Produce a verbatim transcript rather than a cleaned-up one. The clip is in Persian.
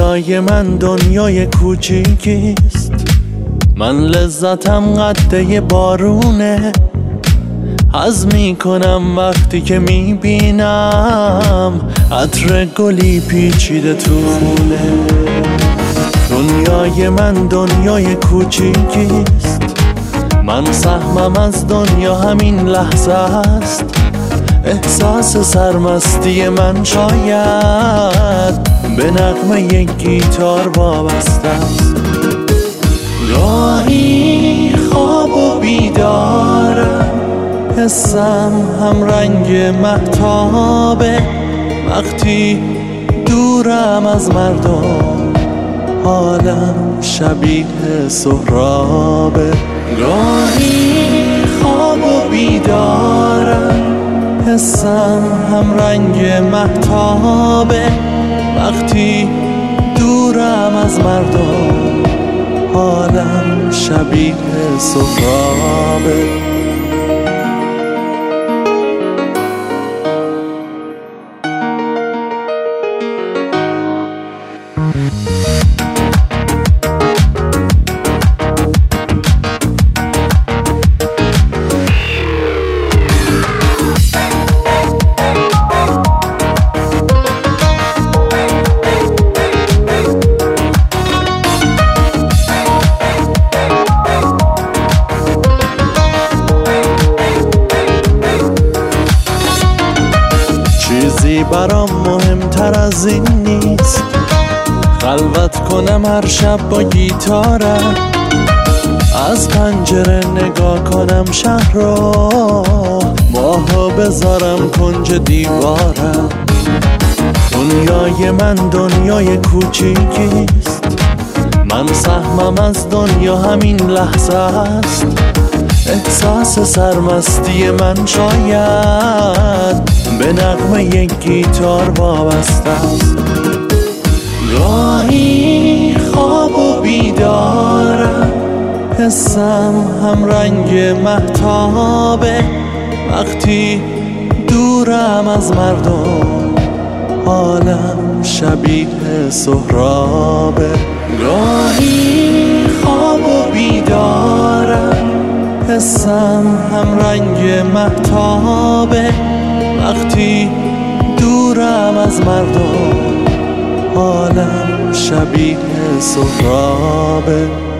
دنیای من دنیای کوچیکیست، من لذتم قده بارونه. حظ میکنم وقتی که میبینم عطر گلی پیچیده تو خونه. دنیای من دنیای کوچیکیست، من سهمم از دنیا همین لحظه است. احساس سرمستی من شاید به نغمه یک گیتار وابسته است. گاهی خواب و بیدارم، حسم هم رنگ مهتابه. وقتی دورم از مردم حالم شبیه سهرابه. گاهی خواب و بیدارم، حسم هم رنگ مهتابه. وقتی دورم از مردم حالم شبیه سهرابه. چیزی برام مهمتر از این نیست، خلوت کنم هر شب با گیتارم. از پنجره نگاه کنم شهر رو، ماهو بذارم کنج دیوارم. دنیای من دنیای کوچیکیست، من سهمم از دنیا همین لحظه است. احساس سرمستی من شاید به نغمه یک گیتار وابسته است. گاهی خواب و بیدارم، حسم هم رنگ مهتابه. وقتی دورم از مردم حالم شبیه سهرابه. گاهی خواب و بیدارم، حسم هم رنگ مهتابه. وقتی دورم از مردم حالم شبیه سهرابه.